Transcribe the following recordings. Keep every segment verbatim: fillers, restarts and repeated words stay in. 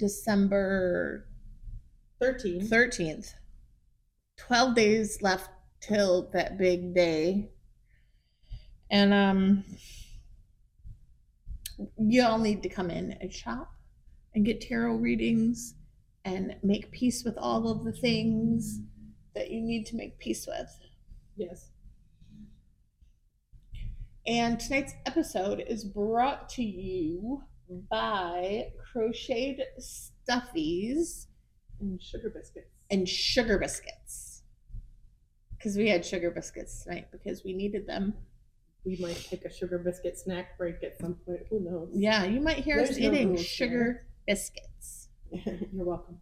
December thirteenth. thirteenth. twelve days left till that big day. And um, you all need to come in and shop and get tarot readings and make peace with all of the things that you need to make peace with. Yes. And tonight's episode is brought to you by Crocheted Stuffies And sugar biscuits. and Sugar Biscuits. Because we had sugar biscuits tonight because we needed them. We might take a sugar biscuit snack break at some point. Who knows? Yeah, you might hear There's us no eating rules sugar biscuits. You're welcome.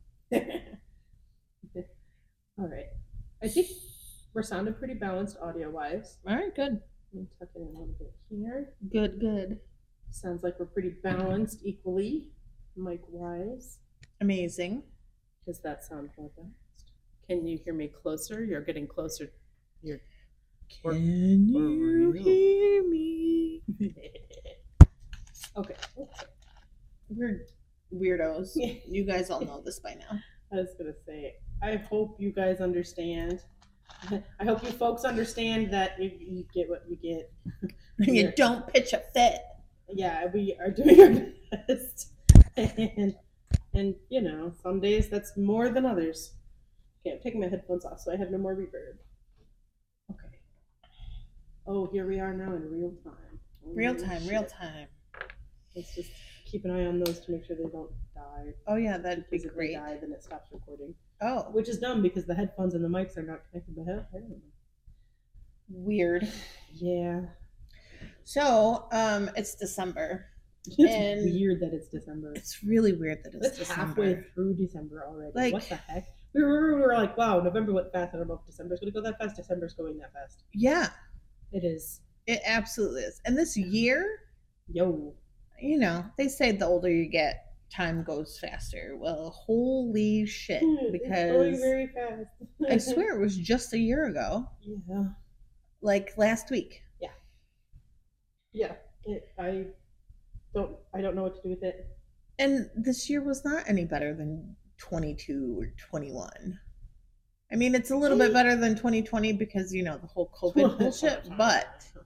All right. I think we're sounding pretty balanced audio-wise. All right, good. Let me tuck it in a little bit here. Good, good. Sounds like we're pretty balanced equally, mic-wise. Amazing. Does that sound more balanced? Can you hear me closer? You're getting closer. You're... Or- Can or you real. hear me? Okay. We're weirdos. You guys all know this by now. I was going to say, I hope you guys understand. I hope you folks understand that you, you get what you get. You Yeah. don't pitch a fit. Yeah, we are doing our best. And, and, you know, some days that's more than others. Okay, I'm taking my headphones off so I have no more reverb. Okay. Oh, here we are now in real time. Real Holy time, shit. real time. Let's just keep an eye on those to make sure they don't die. Oh, yeah, that'd be Because if great. they die, then it stops recording. Oh, Which is dumb because the headphones and the mics are not connected to the head. weird. Yeah. So, um, it's December. It's And- weird that it's December. It's really weird that it's It's December. halfway through December already. Like- what the heck? We were, we were like, wow, November went fast. I don't know if December's going to go that fast. December's going that fast. Yeah, It is. it absolutely is. And this year, Yo. you know, they say the older you get, time goes faster. Well, holy shit. it's going Because very fast. I swear it was just a year ago. Yeah. Like last week. Yeah. It, I don't. I don't know what to do with it. And this year was not any better than twenty-two or twenty-one. I mean, it's a little bit better than twenty twenty because, you know, the whole COVID bullshit, but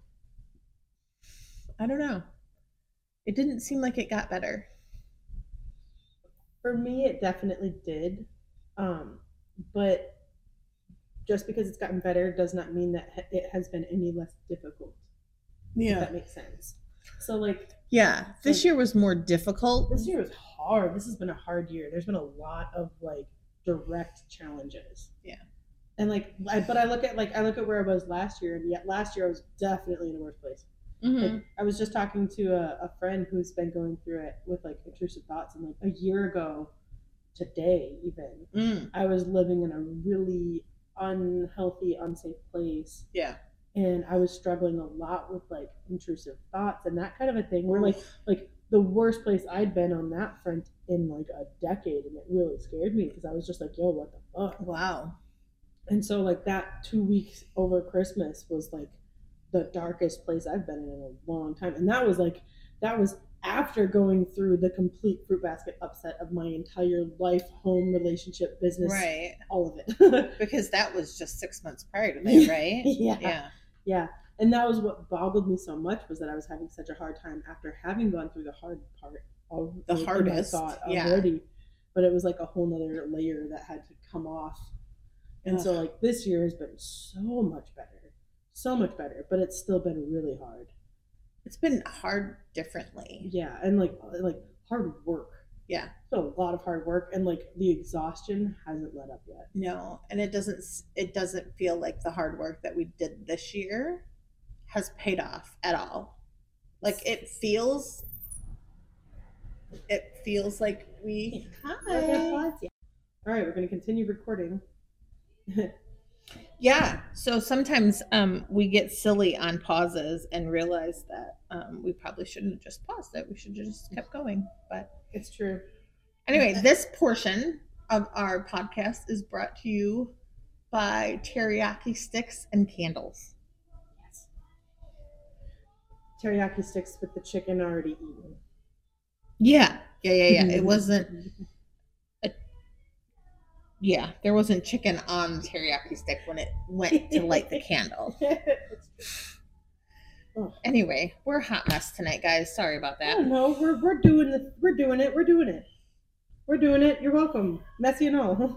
I don't know. It didn't seem like it got better. For me, it definitely did. Um, but just because it's gotten better does not mean that it has been any less difficult. If that makes sense. So, like, Yeah. This Like- year was more difficult. this year was hard. This has been a hard year. There's been a lot of like direct challenges. Yeah. And like, I, but I look at like I look at where I was last year, and yet last year I was definitely in a worse place. Mhm. Like, I was just talking to a, a friend who's been going through it with like intrusive thoughts, and like a year ago, today even, Mm. I was living in a really unhealthy, unsafe place, Yeah. and I was struggling a lot with like intrusive thoughts and that kind of a thing. Where like like the worst place I'd been on that front in like a decade, and it really scared me because I was just like, yo, what the fuck? Wow. And so like that two weeks over Christmas was like the darkest place I've been in in a long time, and that was like that was after going through the complete fruit basket upset of my entire life, home, relationship, business, Right. all of it. Because that was just six months prior to that, right? Yeah. Yeah. Yeah, and that was what boggled me so much, was that I was having such a hard time after having gone through the hard part of The in my hardest, thought yeah. already. But it was like a whole nother layer that had to come off. And so Ugh. like this year has been so much better. So much better. But it's still been really hard. It's been hard differently. Yeah, and like like hard work. Yeah. It's been a lot of hard work, and like the exhaustion hasn't let up yet. No, and it doesn't it doesn't feel like the hard work that we did this year has paid off at all. Like it feels it feels like we hi. All right, we're going to continue recording. Yeah. So sometimes um we get silly on pauses and realize that um we probably shouldn't have just paused it. We should have just kept going. But It's true. anyway, this portion of our podcast is brought to you by Teriyaki Sticks and Candles. Yes. Teriyaki sticks with the chicken already eaten. Yeah. Yeah, yeah, yeah. It wasn't Yeah, there wasn't chicken on the teriyaki stick when it went to light the candle. Anyway, we're a hot mess tonight, guys. Sorry about that. Oh, no, we're we're doing the we're doing it. We're doing it. We're doing it. You're welcome. Messy and all.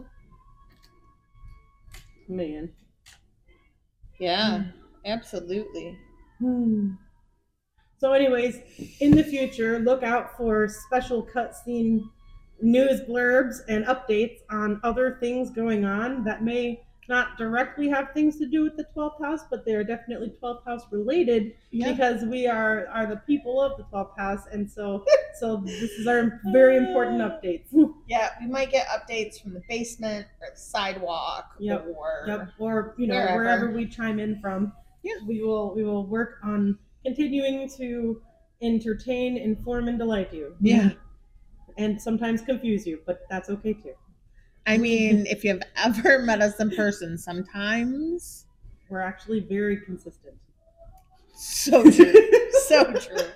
Man. Yeah, absolutely. Hmm. So, anyways, in the future, look out for special cutscene news blurbs and updates on other things going on that may not directly have things to do with the twelfth house, but they are definitely twelfth house related Yeah. because we are are the people of the twelfth house, and so so this is our very important updates. Yeah, we might get updates from the basement or the sidewalk, Yep. or Yep. Or you know wherever. wherever we chime in from. Yeah. We will we will work on continuing to entertain, inform, and delight you. Yeah. And sometimes confuse you, but that's okay too. I mean, if you've ever met us in person, sometimes we're actually very consistent. So true. So true.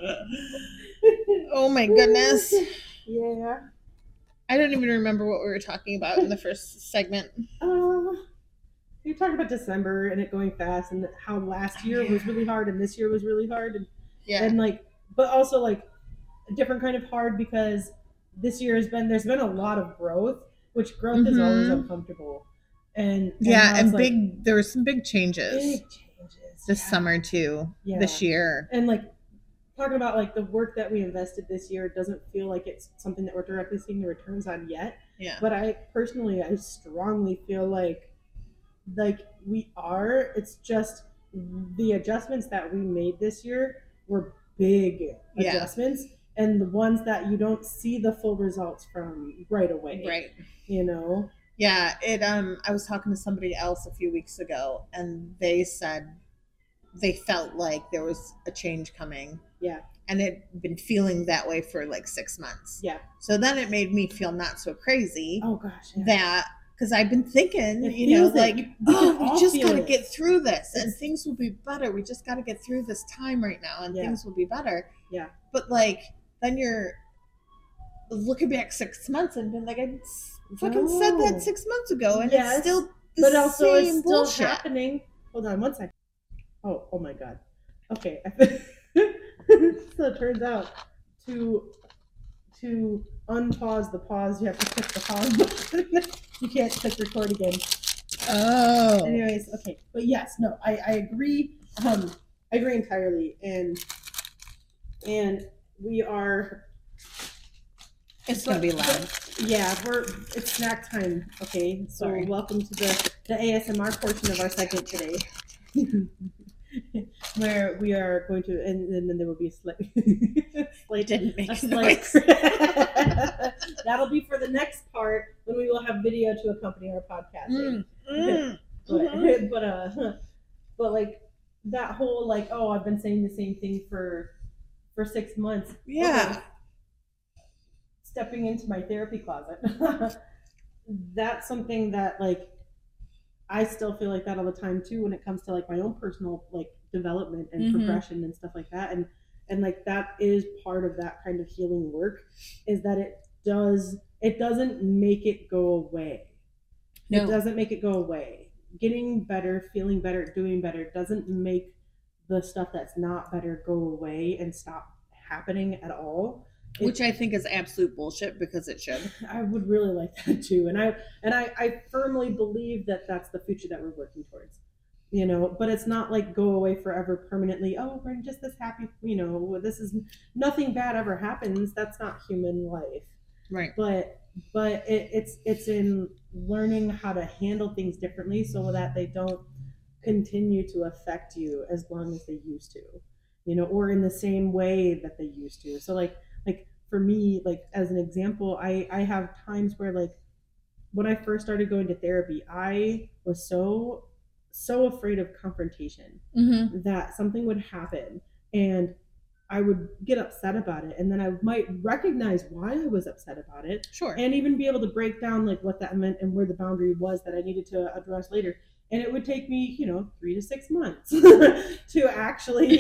Oh my goodness. Yeah. I don't even remember what we were talking about in the first segment. Uh, we talked about December and it going fast, and how last year was really hard and this year was really hard, and yeah, and like, but also like a different kind of hard because this year has been there's been a lot of growth, which growth mm-hmm. is always uncomfortable, and, and yeah, and like, big there were some big changes, big changes this yeah. summer too, yeah. this year, and like talking about like the work that we invested this year doesn't feel like it's something that we're directly seeing the returns on yet. Yeah, but I personally, I strongly feel like like we are. It's just the adjustments that we made this year were big yeah. adjustments, and the ones that you don't see the full results from right away. Right. You know? Yeah. It um I was talking to somebody else a few weeks ago, and they said they felt like there was a change coming. Yeah. And it had been feeling that way for like six months. Yeah. So then it made me feel not so crazy. Oh gosh. Yeah. That because I've been thinking, it you know, like, we, oh, we just got to get through this and things will be better. We just got to get through this time right now and yeah. things will be better. Yeah. But like, then you're looking back six months and been like, I fucking no. said that six months ago and yes, it's still the but also same it's still bullshit. happening. Hold on one second. Oh, oh my God. Okay. So it turns out to to unpause the pause, you have to click the pause button. You can't click record again. Oh. Anyways, okay. But yes, no, I, I agree. Um, I agree entirely. And and we are. It's gonna be loud. Yeah, we're it's snack time. Okay, so Sorry. Welcome to the the A S M R portion of our segment today. Where we are going to, and, and then there will be a slight, slight didn't make a slight. That'll be for the next part when we will have video to accompany our podcast. Mm, mm, but, mm-hmm. but uh, but like that whole like, oh, I've been saying the same thing for for six months. Yeah. Okay. Stepping into my therapy closet. That's something that like. I still feel like that all the time too when it comes to like my own personal like development and mm-hmm. progression and stuff like that. And and like that is part of that kind of healing work is that it does it doesn't make it go away. No. It doesn't make it go away. Getting better, feeling better, doing better doesn't make the stuff that's not better go away and stop happening at all. Which I think is absolute bullshit because it should. I would really like that too, and I and I, I firmly believe that that's the future that we're working towards, you know. But it's not like go away forever, permanently. Oh, we're just this happy, you know. This is nothing bad ever happens. That's not human life, right? But but it, it's it's in learning how to handle things differently so that they don't continue to affect you as long as they used to, you know, or in the same way that they used to. So like. Like for me, like as an example, I, I have times where like when I first started going to therapy, I was so, so afraid of confrontation mm-hmm. that something would happen and I would get upset about it. And then I might recognize why I was upset about it. Sure. And even be able to break down like what that meant and where the boundary was that I needed to address later. And it would take me, you know, three to six months to actually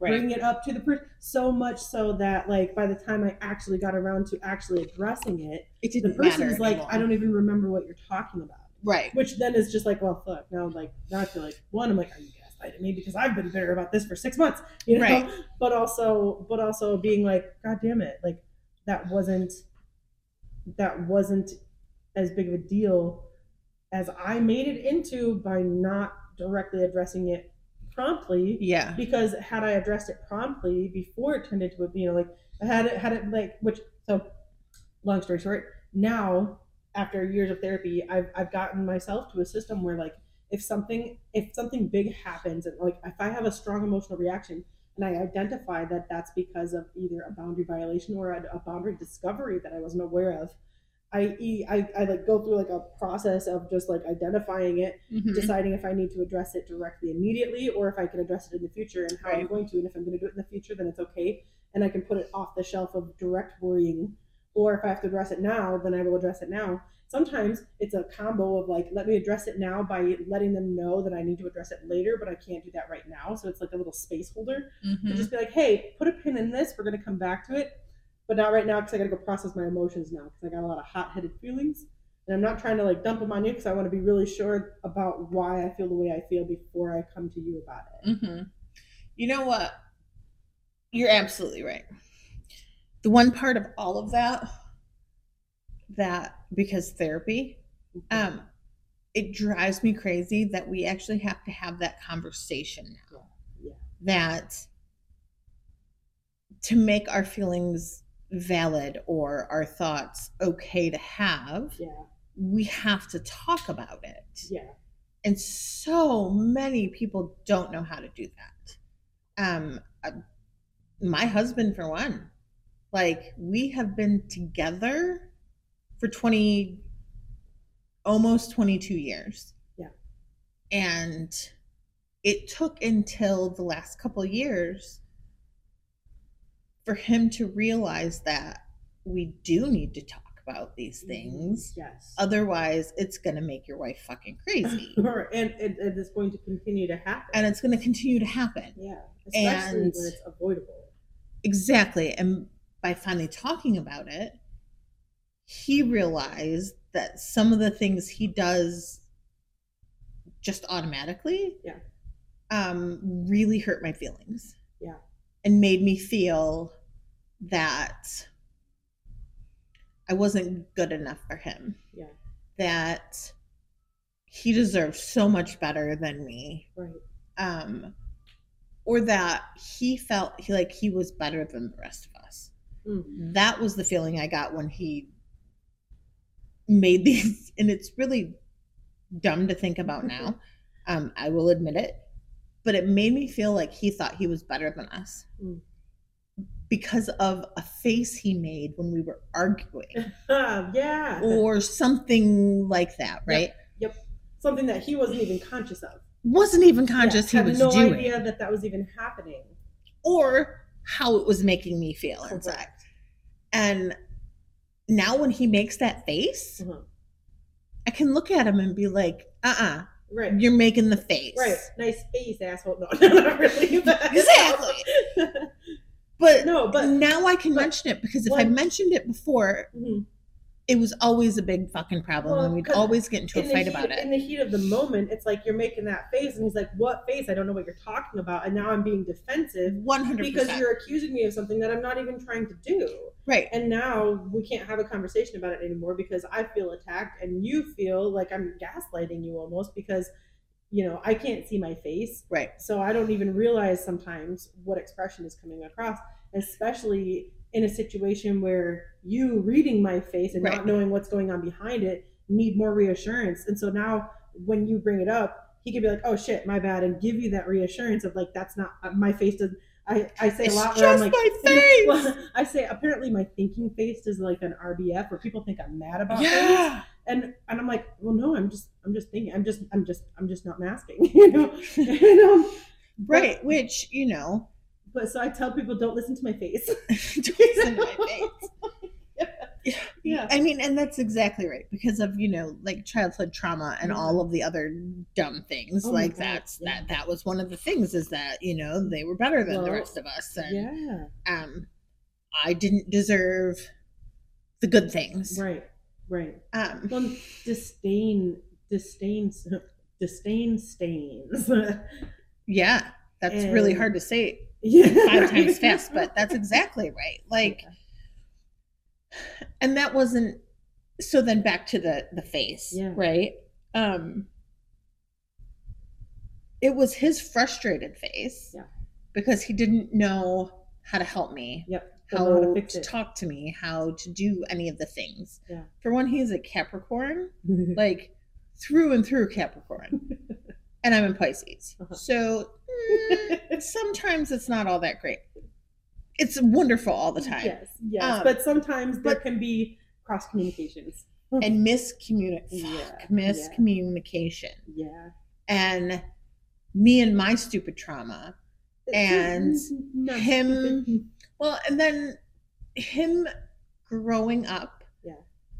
Right. bring it up to the person, so much so that like by the time I actually got around to actually addressing it, It the didn't person's matter like, anymore. I don't even remember what you're talking about. Right. Which then is just like, well, fuck. Now, like, now I feel like one, I'm like, are you gaslighting me because I've been bitter about this for six months, you know? Right. But also, but also being like, God damn it, like that wasn't that wasn't as big of a deal as I made it into by not directly addressing it promptly. Yeah. Because had I addressed it promptly before it turned into a, you know, like I had it had it like which so long story short, now after years of therapy, I've I've gotten myself to a system where like if something if something big happens and like if I have a strong emotional reaction and I identify that that's because of either a boundary violation or a, a boundary discovery that I wasn't aware of, I, I I like go through like a process of just like identifying it, Mhm. deciding if I need to address it directly immediately or if I can address it in the future and how I'm Right. going to, and if I'm going to do it in the future, then it's okay, and I can put it off the shelf of direct worrying. Or if I have to address it now, then I will address it now. Sometimes it's a combo of like, let me address it now by letting them know that I need to address it later, but I can't do that right now. So it's like a little space holder Mhm. to just be like, hey, put a pin in this. We're going to come back to it, but not right now because I got to go process my emotions now because I got a lot of hot-headed feelings. And I'm not trying to like dump them on you because I want to be really sure about why I feel the way I feel before I come to you about it. Mhm. You know what? You're absolutely right. The one part of all of that, that because therapy, um, it drives me crazy that we actually have to have that conversation now. Yeah. That to make our feelings valid or our thoughts okay to have, Yeah. we have to talk about it. Yeah. And so many people don't know how to do that. Um, uh, my husband, for one, like we have been together for twenty, almost twenty-two years. Yeah. And it took until the last couple of years for him to realize that we do need to talk about these things. Yes. Otherwise, it's going to make your wife fucking crazy. and it, it is going to continue to happen. And it's going to continue to happen. Yeah. Especially And- when it's avoidable. Exactly. And by finally talking about it, he realized that some of the things he does just automatically Yeah. um, really hurt my feelings. Yeah. And made me feel that I wasn't good enough for him. Yeah. That he deserved so much better than me. Right. Um, or that he felt he, like he was better than the rest of us. Mm. That was the feeling I got when he made these, and it's really dumb to think about now. Um, I will admit it, but it made me feel like he thought he was better than us Mm. because of a face he made when we were arguing Yeah. or something like that, right? Yep. Something that he wasn't even conscious of. Wasn't even conscious Yeah, he was had no doing, idea that that was even happening. or how it was making me feel inside. Correct. And now when he makes that face, Uh-huh. I can look at him and be like, uh-uh, Right. you're making the face. Right. Nice face, asshole. No, not really. Exactly. But No, but now I can but mention it because if I what- mentioned it before, Mhm. it was always a big fucking problem Well, and we'd 'cause always get into a in the fight heat, about in it. the heat of the moment, it's like you're making that face, and he's like, "What face? I don't know what you're talking about." And now I'm being defensive one hundred because percent. you're accusing me of something that I'm not even trying to do. Right. And now we can't have a conversation about it anymore because I feel attacked, and you feel like I'm gaslighting you almost because, you know, I can't see my face, Right. so I don't even realize sometimes what expression is coming across, especially in a situation where you reading my face and Right. not knowing what's going on behind it need more reassurance. And so now when you bring it up, he could be like, "Oh shit, my bad," and give you that reassurance of like, "That's not my face." Does I, I say It's a lot where I'm just like, my face. well, I say apparently my thinking face is like an R B F where people think I'm mad about things. Yeah. And and I'm like, well, no, I'm just I'm just thinking, I'm just I'm just I'm just not masking, you know, you know. Right. Which, you know, But so I tell people, don't listen to my face. don't listen to my face. Yeah. I mean, and that's exactly right because of, you know, like childhood trauma and Yeah. all of the other dumb things. Oh my like God, that's yeah. that that was one of the things is that, you know, they were better than the Well, rest of us. And Yeah. um I didn't deserve the good things. Right. Right. Um Well, disdain, disdain, disdain stains. yeah, that's really And- hard to say Yeah. five times fast, but that's exactly right. Like, and that wasn't so then back to the the face, Yeah. right? Um it was his frustrated face Yeah. because he didn't know how to help me, Yep. how, Don't know how to to, fix it. talk to me, how to do any of the things. Yeah. For one, he's a Capricorn, like through and through Capricorn, and I'm in Pisces. Uh-huh. So mm, sometimes it's not all that great. It's wonderful all the time. Yes. Yes. Um, but sometimes there but- can be cross communications. And miscommuni- Yeah, fuck, miscommunication. Yeah. And me and my stupid trauma. And Not him- stupid. Well, and then him growing up Yeah.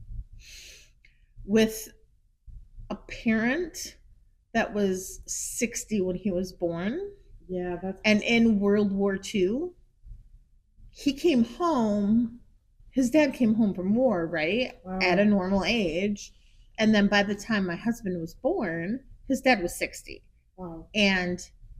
with a parent that was sixty when he was born. Yeah, that's And in World War Two, he came home. His dad came home from war, right? wow. At a normal age. And then by the time my husband was born, his dad was sixty. wow. And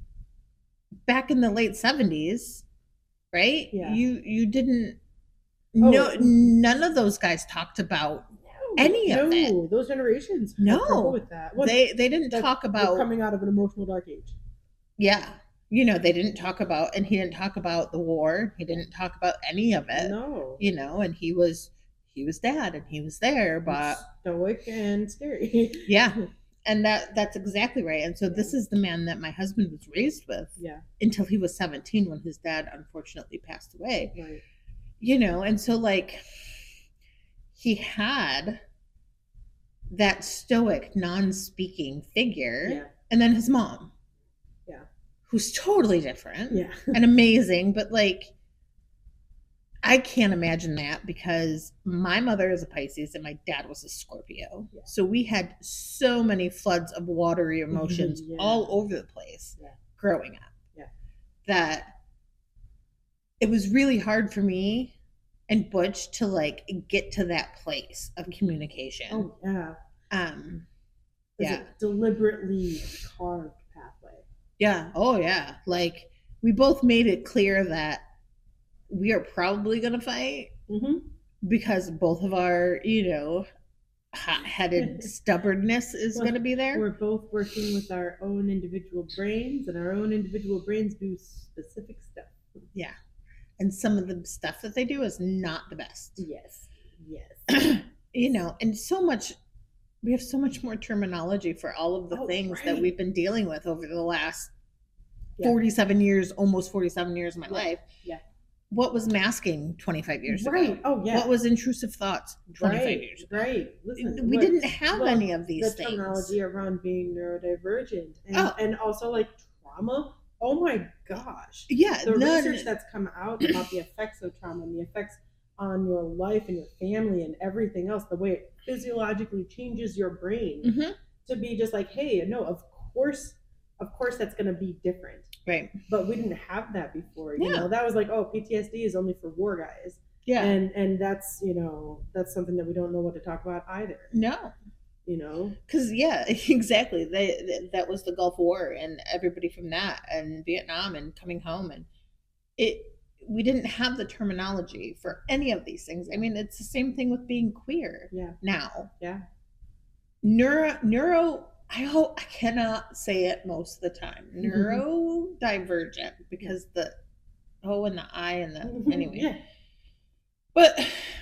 back in the late seventies, right? Yeah. You you didn't Oh. no none of those guys talked about No, any of no, it. those generations had No. trouble with that. Well, they they didn't that- talk we're about coming out of an emotional dark age. yeah. You know, they didn't talk about and he didn't talk about the war. He didn't talk about any of it. No, You know, and he was he was dad and he was there, but stoic and scary. yeah. And that that's exactly right. And so this is the man that my husband was raised with Yeah, until he was seventeen when his dad unfortunately passed away. right. You know, and so like he had that stoic, non-speaking figure, Yeah, and then his mom. Yeah. Who's totally different yeah. and amazing, but like I can't imagine that because my mother is a Pisces and my dad was a Scorpio. Yeah. So we had so many floods of watery emotions Yeah. all over the place Yeah. growing up. Yeah. That it was really hard for me and Butch to like get to that place of communication. Oh yeah. Um It's yeah. a deliberately carved pathway. Yeah. Oh yeah. Like we both made it clear that we are probably gonna fight Mm-hmm. because both of our, you know, hot-headed stubbornness is Well, going to be there. We're both working with our own individual brains, and our own individual brains do specific stuff. Yeah. And some of the stuff that they do is not the best. Yes. Yes. You know, and so much we have so much more terminology for all of the Oh, things that right. we've been dealing with over the last Yeah. forty-seven years, almost forty-seven years of my Yeah. life. Yeah. What was masking twenty-five years Right. ago? Oh yeah. What was intrusive thoughts twenty-five right. years ago? Right. Listen, We what- didn't have well, any of these the things. terminology around being neurodivergent and, Oh. and also like trauma. Oh my gosh. Yeah, The none, research that's come out about the effects of trauma and the effects on your life and your family and everything else, the way it physiologically changes your brain Mhm. to be just like, hey, no, of course, of course that's going to be different. Right. But we didn't have that before. You Yeah. know, that was like, oh, P T S D is only for war guys. Yeah. And and that's, you know, that's something that we don't know what to talk about either. No. You know? Because yeah, exactly. They, they that was the Gulf War and everybody from that and Vietnam and coming home and it. We didn't have the terminology for any of these things. I mean, it's the same thing with being queer Yeah. now. Yeah. Neuro neuro. I hope I cannot say it most of the time. Mm-hmm. Neurodivergent because the O and the I and the anyway. Yeah. But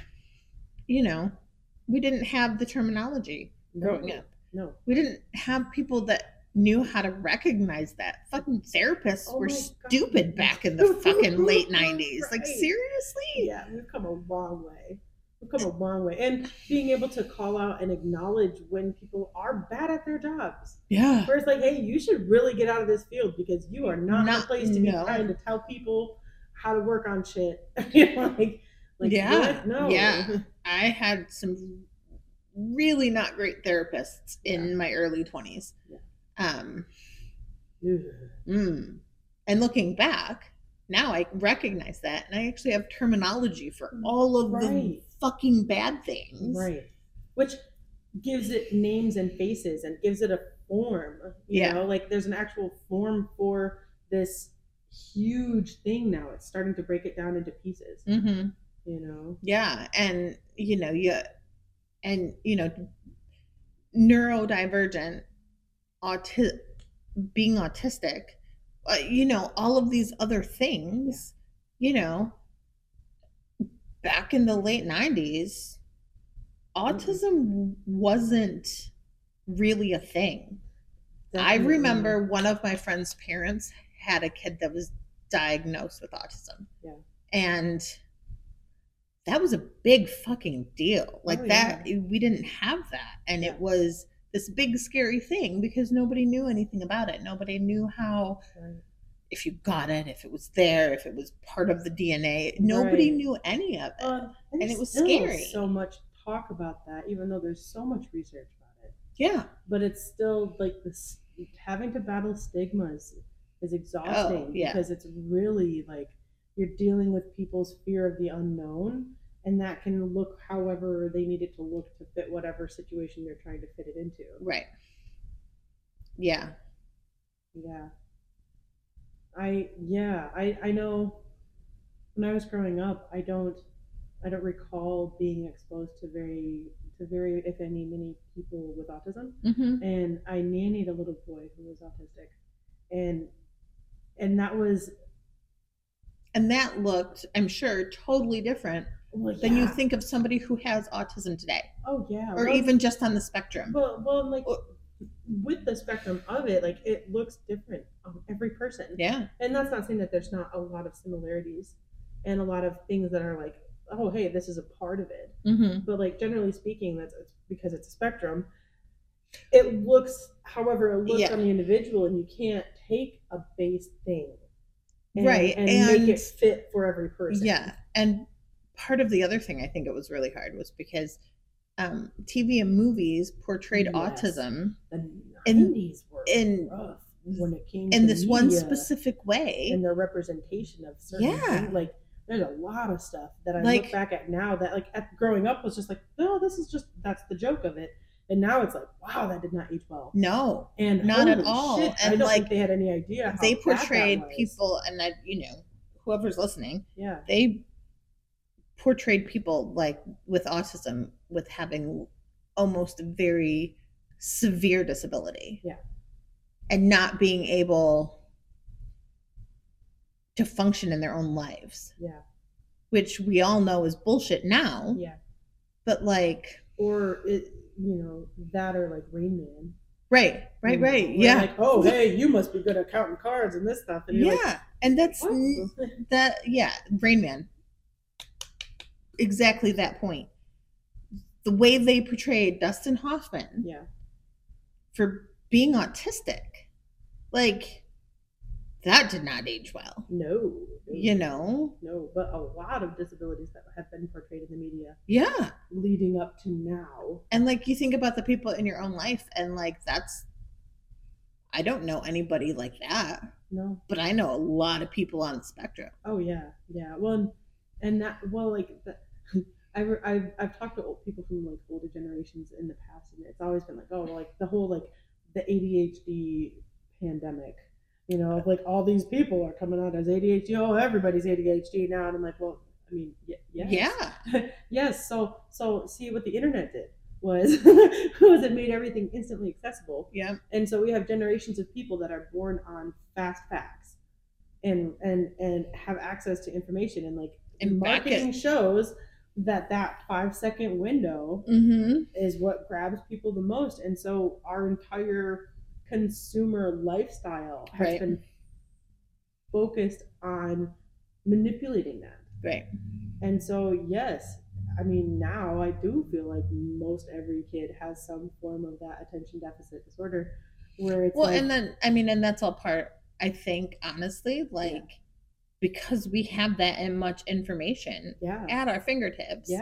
you know, we didn't have the terminology growing No. up. No. We didn't have people that knew how to recognize that. Fucking therapists Oh were my God. stupid back in the fucking late nineties. Like Right. seriously? Yeah, we've come a long way. We've come a long way. And being able to call out and acknowledge when people are bad at their jobs. Yeah. Where it's like, hey, you should really get out of this field because you are not, Not- the place to be no. trying to tell people how to work on shit. You know, like, like Yeah, what? No. yeah. I had some really not great therapists in Yeah. my early twenties. Yeah. Um, Ugh. mm. And looking back, now I recognize that, and I actually have terminology for all of the Right. fucking bad things. Right. Which gives it names and faces and gives it a form. You Yeah. know, like there's an actual form for this huge thing now. It's starting to break it down into pieces. Mm-hmm. You know? Yeah. And, you know, yeah, and, you know, neurodivergent, auti- being autistic, uh, you know, all of these other things, you know, back in the late nineties, autism wasn't really a thing. I Definitely. remember one of my friend's parents had a kid that was diagnosed with autism. Yeah. And that was a big fucking deal. Like Oh, that, yeah. we didn't have that. And Yeah. it was this big scary thing because nobody knew anything about it. Nobody knew how, Right. if you got it, if it was there, if it was part of the D N A. Nobody Right. knew any of it. Um, and And it was still scary. so much talk about that, even though there's so much research about it. Yeah. But it's still like this having to battle stigmas is exhausting Oh, yeah. because it's really like you're dealing with people's fear of the unknown, and that can look however they need it to look to fit whatever situation you're trying to fit it into. Right. Yeah. Yeah. I yeah, I I know when I was growing up, I don't I don't recall being exposed to very to very if any many people with autism. Mm-hmm. And I nannied a little boy who was autistic, and and that was And that looked, I'm sure, totally different well, than you yeah. think of somebody who has autism today, Oh yeah, or well, even just on the spectrum. well, well, like with the spectrum of it, like it looks different on every person. Yeah. And that's not saying that there's not a lot of similarities and a lot of things that are like, oh hey, this is a part of it. Mm-hmm. But like generally speaking, that's it's because it's a spectrum. It looks however it looks Yeah. on the individual, and you can't take a base thing. And, Right, and, and- make it fit for every person. Yeah. And part of the other thing I think it was really hard was because um, T V and movies portrayed Yes. autism The In- nineties were in- rough when it came in to this one media specific way. and their representation of certain Yeah. things. Like there's a lot of stuff that I Like- look back at now that like at growing up was just like, no, this is just that's the joke of it. And now it's like, wow, that did not age well. No, And not at holy all. shit, I And, don't like, think they had any idea. How they bad that portrayed was. people, and I, you know, whoever's listening, Yeah. they portrayed people like with autism with having almost a very severe disability. Yeah. And not being able to function in their own lives, Yeah. which we all know is bullshit now. Yeah. But like, Or it, you know, that or like Rain Man. right, right, You know, right. where Yeah. Like, oh, hey, you must be good at counting cards and this stuff. And you're Yeah. like, And that's what? n- that, yeah, Rain Man. Exactly that point. The way they portrayed Dustin Hoffman Yeah. for being autistic, like, that did not age well. No. You know? No, but a lot of disabilities that have been portrayed in the media Yeah. leading up to now. And like, you think about the people in your own life, and like, that's, I don't know anybody like that, No. but I know a lot of people on the spectrum. Oh yeah, yeah. Well, and, and that well, like the, I've, I've I've talked to old people from like older generations in the past, and it's always been like, oh, like the whole like the A D H D pandemic. You know, of like all these people are coming out as A D H D. Oh, everybody's A D H D now, and I'm like, well, I mean, yeah, yes. Yeah. yes. So, so see what the internet did was was it made everything instantly accessible, Yeah. and so we have generations of people that are born on fast facts, and and and have access to information, and like And back marketing it- shows that that five second window Mm-hmm. is what grabs people the most, and so our entire consumer lifestyle has Right. been focused on manipulating that. Right. And so yes, I mean now I do feel like most every kid has some form of that attention deficit disorder where it's Well, like, and then, I mean, and that's all part, I think, honestly, like, Yeah. because we have that and much information yeah, at our fingertips. yeah,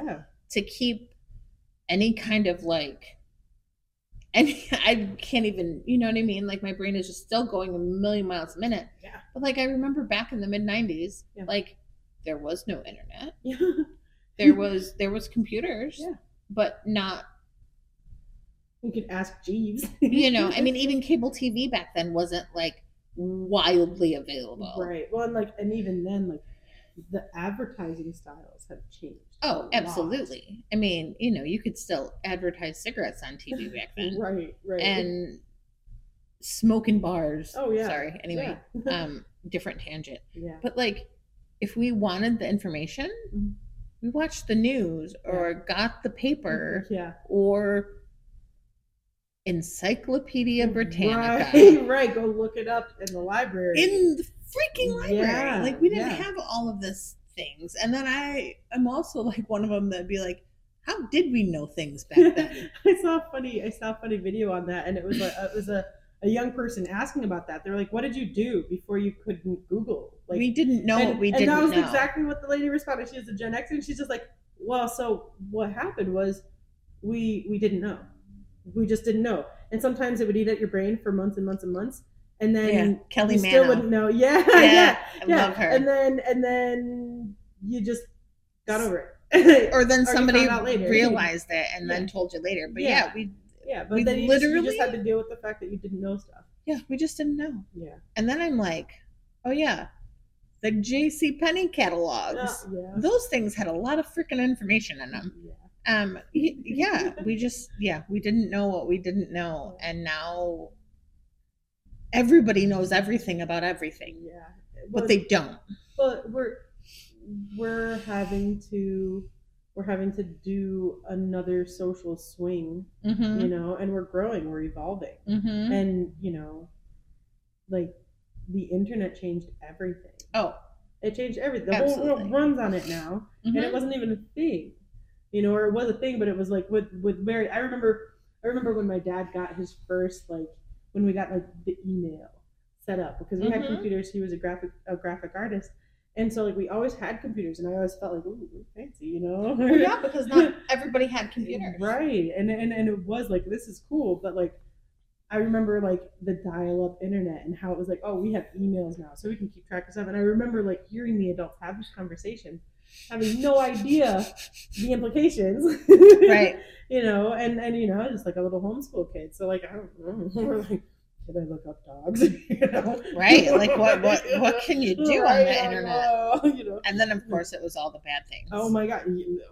to keep any kind of like, and I can't even, you know what I mean? Like my brain is just still going a million miles a minute. Yeah. But like I remember back in the mid nineties, Yeah. like there was no internet. Yeah. There was there was computers, Yeah. but not. You could ask Jeeves. You know, I mean, even cable T V back then wasn't like wildly available. Right. Well, and like, and even then, like, the advertising styles have changed. Oh, absolutely. I mean, you know, you could still advertise cigarettes on T V back then. Right, right. And smoke in bars. Oh, yeah. Sorry. Anyway, yeah. um, different tangent. Yeah. But like, if we wanted the information, mm-hmm. we watched the news or yeah. got the paper. Yeah. Or Encyclopedia Britannica. Right, right. Go look it up in the library. In the freaking library. Yeah, like, we didn't yeah. have all of this things. And then I am also like one of them that'd be like, how did we know things back then? I saw a funny, I saw a funny video on that, and it was like, it was a, a young person asking about that. They're like, what did you do before you couldn't Google? Like, we didn't know and, what we and didn't know. And that was know. exactly what the lady responded. She was a Gen X, and she's just like, well, so what happened was we we didn't know. We just didn't know. And sometimes it would eat at your brain for months and months and months. And then yeah, Kelly you Mano. still wouldn't know. Yeah, yeah. yeah. I yeah. love her. And then and then you just got over it. Or then or somebody realized it and yeah. then told you later. But yeah, yeah we Yeah, but we then you literally just, you just had to deal with the fact that you didn't know stuff. Yeah, we just didn't know. Yeah. And then I'm like, oh yeah, the JCPenney catalogs. Uh, yeah. Those things had a lot of freaking information in them. Yeah. Um, yeah, we just, yeah, we didn't know what we didn't know. And now everybody knows everything about everything. Yeah. But, but they don't. But we're, we're having to, we're having to do another social swing, mm-hmm. you know, and we're growing, we're evolving. Mm-hmm. And, you know, like the internet changed everything. Oh, it changed everything. The absolutely. whole world runs on it now. Mm-hmm. And it wasn't even a thing. You know, or it was a thing, but it was like with with Mary. I remember, I remember when my dad got his first, like when we got like the email set up, because we mm-hmm. had computers. He was a graphic a graphic artist, and so like we always had computers, and I always felt like, ooh, fancy, you know? Well, yeah, because not everybody had computers, right? And and and it was like, this is cool, but like I remember like the dial-up internet and how it was like, oh, we have emails now, so we can keep track of stuff. And I remember like hearing the adults have this conversation, having no idea the implications, right? You know, and and you know, just like a little homeschool kid. So like, I don't know, we're like, should I look up dogs? You know? Right? Like what what what can you do right, on the internet? Uh, you know. And then of course it was all the bad things. Oh my god!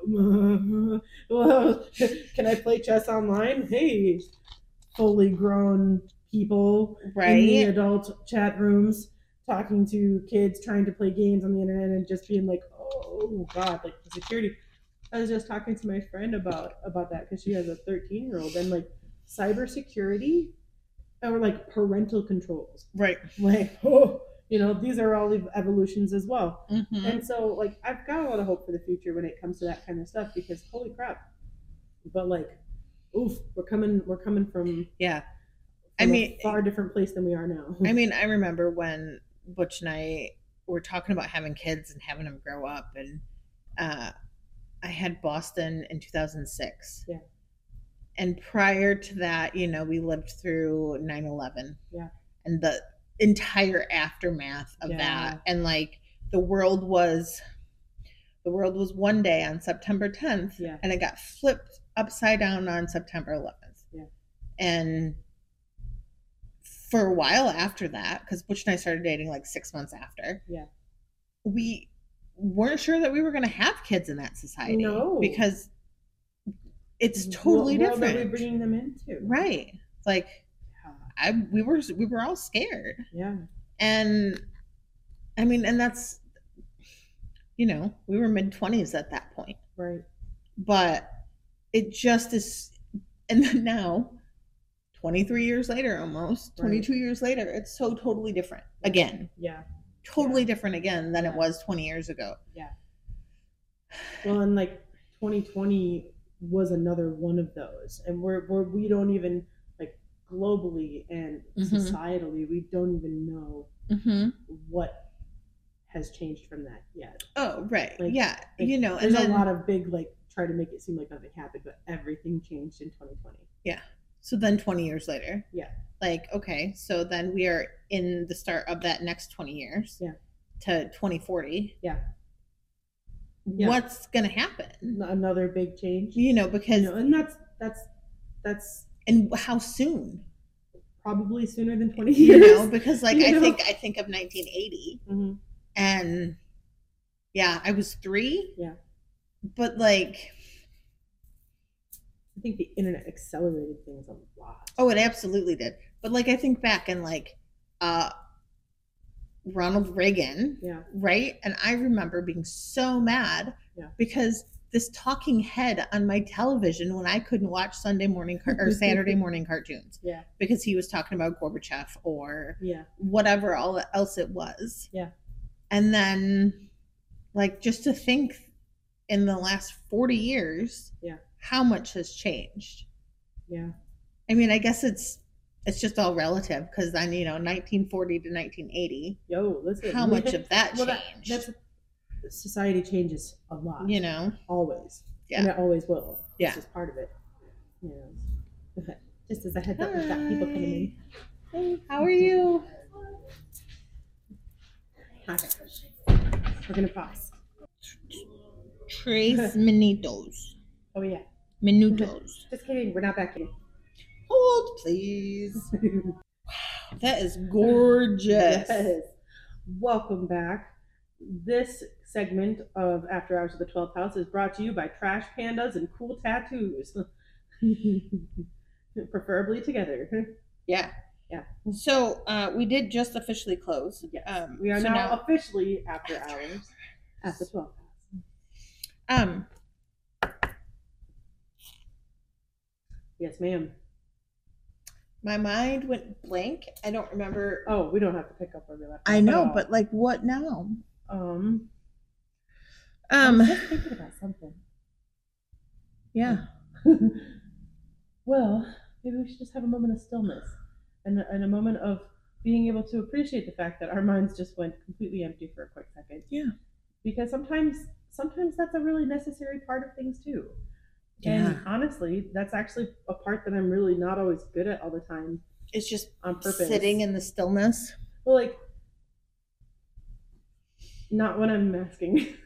Well, can I play chess online? Hey, fully grown people right. in the adult chat rooms talking to kids trying to play games on the internet and just being like, oh god, like the security. I was just talking to my friend about about that because she has a thirteen year old, and like cybersecurity or like parental controls, right? Like, oh, you know, these are all evolutions as well. Mm-hmm. And so like I've got a lot of hope for the future when it comes to that kind of stuff, because holy crap. But like, oof, we're coming we're coming from yeah from I mean a far different place than we are now. I mean, I remember when Butch and I were talking about having kids and having them grow up, and uh I had Boston in two thousand six. Yeah. And prior to that, you know, we lived through nine eleven. Yeah. And the entire aftermath of yeah. that. And like the world was the world was one day on September tenth, yeah. and it got flipped upside down on September eleventh. Yeah. And for a while after that, because Butch and I started dating like six months after. Yeah. We weren't sure that we were going to have kids in that society. No. Because it's totally what different. What are we bringing them into? Right. Like, yeah. I we were we were all scared. Yeah. And I mean, and that's, you know, we were mid twenties at that point. Right. But it just is, and then now, twenty-three years later, almost twenty-two right. years later, it's so totally different again. Yeah. Totally yeah. different again than yeah. it was twenty years ago. Yeah. Well, and like twenty twenty was another one of those, and we're, we're we don't even like globally and mm-hmm. societally, we don't even know mm-hmm. what has changed from that yet. Oh, right. Like, yeah. like, you know, there's and then, a lot of big like try to make it seem like nothing happened, but everything changed in twenty twenty. Yeah. So then twenty years later. Yeah. Like, okay, so then we are in the start of that next twenty years. Yeah. To twenty forty. Yeah. Yeah. What's going to happen? Another big change. You know, because. You know, and that's, that's, that's. And how soon? Probably sooner than twenty years. You know, because like, you I know? think, I think of nineteen eighty. Mm-hmm. And yeah, I was three. Yeah. But like. I think the internet accelerated things a lot. Oh, it absolutely did. But like, I think back in like, uh, Ronald Reagan, yeah, right? And I remember being so mad yeah. because this talking head on my television when I couldn't watch Sunday morning car- or Saturday morning cartoons, yeah, because he was talking about Gorbachev or yeah, whatever all else it was, yeah. And then, like, just to think in the last forty years, yeah, how much has changed. Yeah, I mean, I guess it's. It's just all relative because then, you know, nineteen forty to nineteen eighty. Yo, listen. How much of that well, changed? That, that's, society changes a lot. You know? Always. Yeah. And it always will. Yeah. It's just part of it. You know. Just as a heads up, we've got people coming in. Hey, how are you? Okay. We're going to pause. Tres minutos. Oh, yeah. Minutos. Just kidding. We're not back in. Hold, please. Wow, that is gorgeous. Yes. Welcome back. This segment of After Hours of the twelfth House is brought to you by Trash Pandas and Cool Tattoos. Preferably together. Yeah. Yeah. So uh, we did just officially close. Yes. Um, we are so now, now officially After Hours at the twelfth House. Um. Yes, ma'am. My mind went blank. I don't remember. Oh, we don't have to pick up where we left. I know, but like, what now? Um. Um. I'm just thinking about something. Yeah. Well, maybe we should just have a moment of stillness and, and a moment of being able to appreciate the fact that our minds just went completely empty for a quick second. Yeah. Because sometimes, sometimes that's a really necessary part of things too. Yeah. And honestly, that's actually a part that I'm really not always good at all the time. It's just on purpose. Sitting in the stillness. Well, like, not when I'm masking,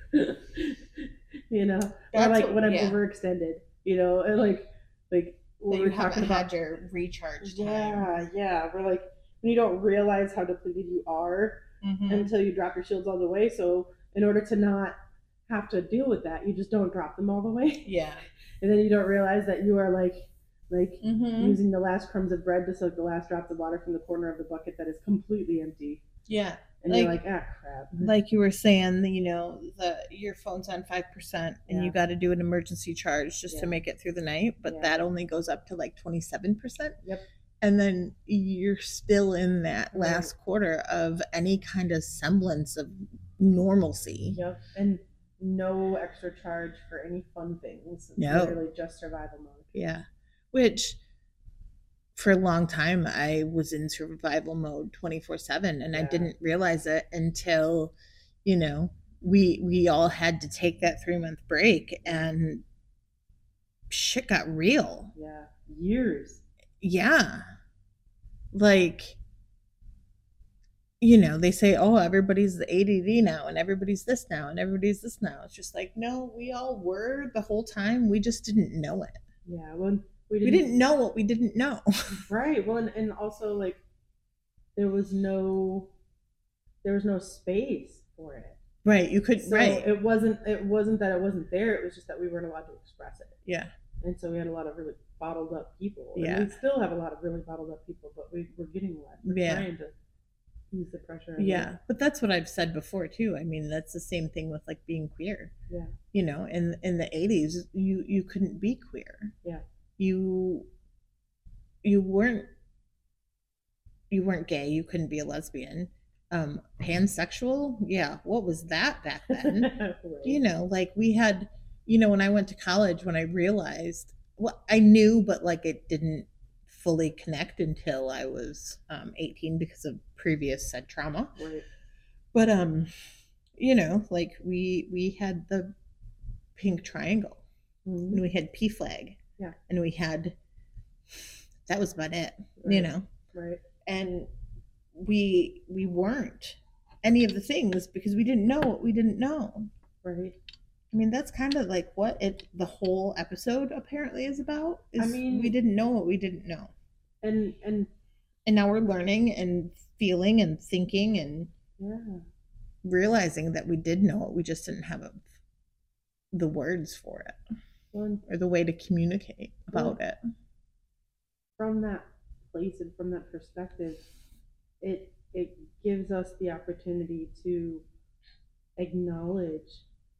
you know, That's or like what, when I'm yeah. overextended, you know, and like, like when you we're haven't talking about had your recharge time. Yeah, yeah. We're like, when you don't realize how depleted you are mm-hmm. until you drop your shields all the way. So in order to not have to deal with that, you just don't drop them all the way. Yeah. And then you don't realize that you are like, like mm-hmm. using the last crumbs of bread to soak the last drops of water from the corner of the bucket that is completely empty. Yeah. And like, you're like, ah, crap. Like you were saying, you know, the your phone's on five percent and yeah. you got to do an emergency charge just yeah. to make it through the night. But yeah. that only goes up to like twenty-seven percent. Yep. And then you're still in that right. last quarter of any kind of semblance of normalcy. Yep. And no extra charge for any fun things. It's no. literally just survival mode. Yeah. Which for a long time I was in survival mode twenty-four seven and yeah. I didn't realize it until, you know, we we all had to take that three month break and shit got real. Yeah. Years. Yeah. Like, you know, they say, oh, everybody's A D D now and everybody's this now and everybody's this now. It's just like, no, we all were the whole time. We just didn't know it. Yeah. Well, we didn't, we didn't know what we didn't know. Right. Well, and, and also like there was no, there was no space for it. Right. You couldn't, so right. It wasn't, it wasn't that it wasn't there. It was just that we weren't allowed to express it. Yeah. And so we had a lot of really bottled up people. Yeah. And we still have a lot of really bottled up people, but we, we're getting less. We're yeah. trying to ease the pressure. Yeah. Them. But that's what I've said before too. I mean, that's the same thing with like being queer. Yeah. You know, in in the eighties, you you couldn't be queer. Yeah. You you weren't you weren't gay. You couldn't be a lesbian. Um, pansexual. Yeah. What was that back then? Right. You know, like we had. You know, when I went to college, when I realized, well, I knew, but like it didn't fully connect until I was um, eighteen because of previous said trauma. Right. But um, you know, like we we had the pink triangle, Mhm. and we had P Flag. Yeah. And we had, that was about it, Right. you know? Right. And we we weren't any of the things because we didn't know what we didn't know. Right. I mean, that's kind of like what it the whole episode apparently is about. Is I mean, we didn't know what we didn't know. And and and now we're learning and feeling and thinking and yeah. realizing that we did know it. We just didn't have a, the words for it Well, or the way to communicate about well, it. From that place and from that perspective, it it gives us the opportunity to acknowledge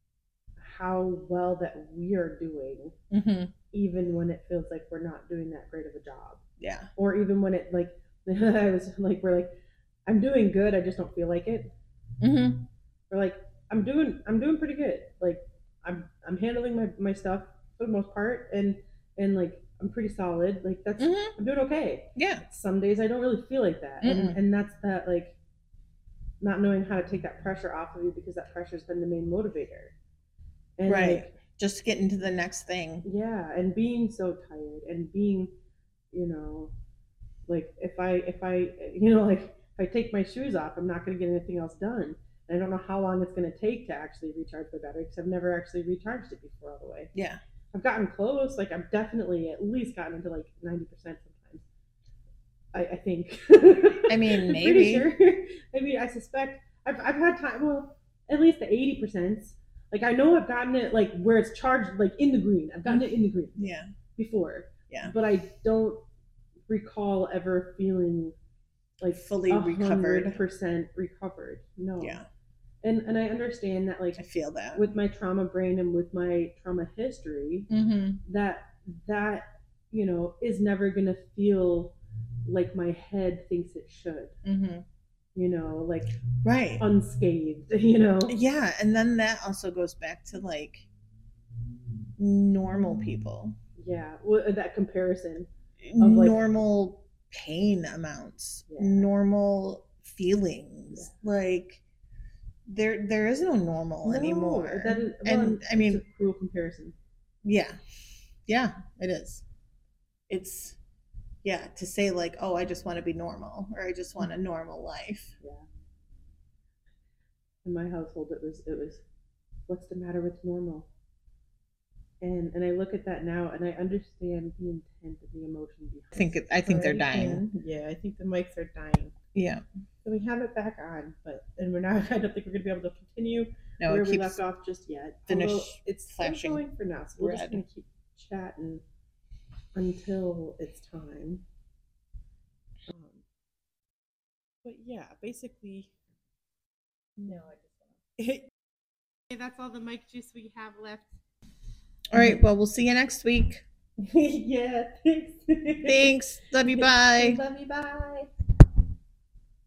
how well that we are doing, Mm-hmm. even when it feels like we're not doing that great of a job. Yeah. Or even when it like I was like we're like I'm doing good, I just don't feel like it. Mm-hmm. Or like I'm doing I'm doing pretty good. Like I'm I'm handling my, my stuff for the most part, and and like I'm pretty solid. Like that's Mm-hmm. I'm doing okay. Yeah. Some days I don't really feel like that, Mm-mm. and and that's that like not knowing how to take that pressure off of you because that pressure's been the main motivator. And right. Like, just getting to the next thing. Yeah, and being so tired and being, you know, like if I if I you know like if I take my shoes off, I'm not going to get anything else done. And I don't know how long it's going to take to actually recharge my battery because I've never actually recharged it before all the way. Yeah. I've gotten close. Like I've definitely at least gotten into like ninety percent sometimes. I, I think. I mean, I'm maybe. pretty sure. I mean, I suspect I've, I've had time. Well, at least the eighty percent. Like I know I've gotten it like where it's charged like in the green. I've gotten it in the green. Yeah. Before. Yeah. But I don't recall ever feeling like fully recovered. Percent recovered. No. Yeah. And and I understand that like I feel that with my trauma brain and with my trauma history, mm-hmm. that that you know is never gonna feel like my head thinks it should. Mm-hmm. You know, like right, unscathed. You know. Yeah, and then that also goes back to like normal people. Yeah, well, that comparison of like, normal pain amounts, yeah. normal feelings, yeah. like. There, there is no normal no, anymore. That is, well, and I mean, it's a cruel comparison. Yeah, yeah, it is. It's, yeah, to say like, oh, I just want to be normal, or I just want a normal life. Yeah. In my household, it was, it was, what's the matter with normal? And and I look at that now, and I understand the intent and the emotion behind. I think, it, I think right? they're dying. And, yeah, I think the mics are dying. Yeah. So we have it back on, but and we're not. I don't think we're going to be able to continue no, where we left off just yet. Finish. Although it's flashing going for now, so we're just going to keep chatting until it's time. Um, but yeah, basically. No, I just want to. Okay, that's all the mic juice we have left. All right. Well, we'll see you next week. Yeah. Thanks. Thanks. Love you. Bye. Love you. Bye.